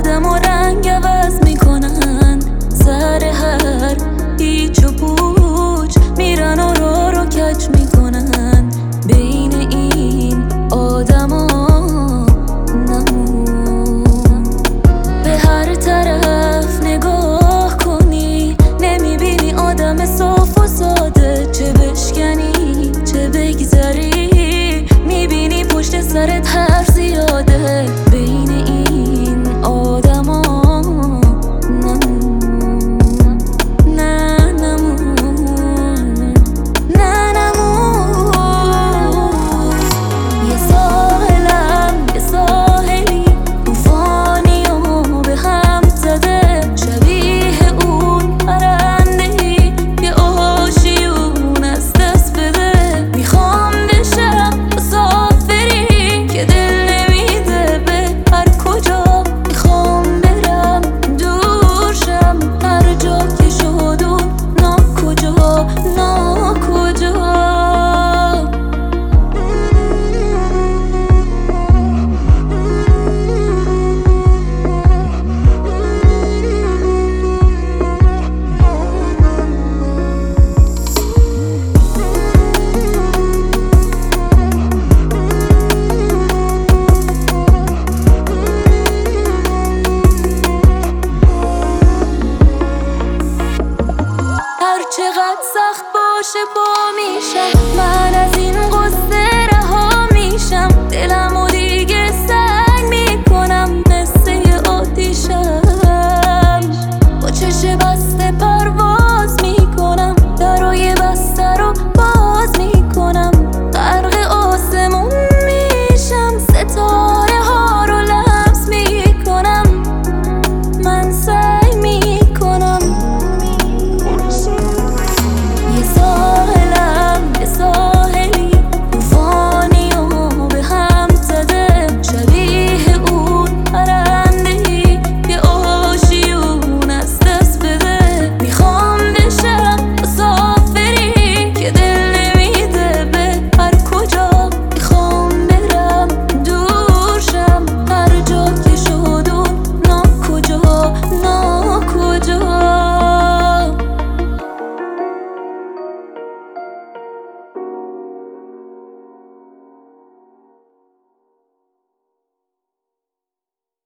آدم و رنگ عوض میکنن، سر هر هیچ و پوچ میرن و رو کج میکنن. بین این آدما نمون، به هر طرف نگاه کنی نمیبینی آدم صاف و ساده. چه بشکنی چه بگذری میبینی پشت سرت حرف زیاده.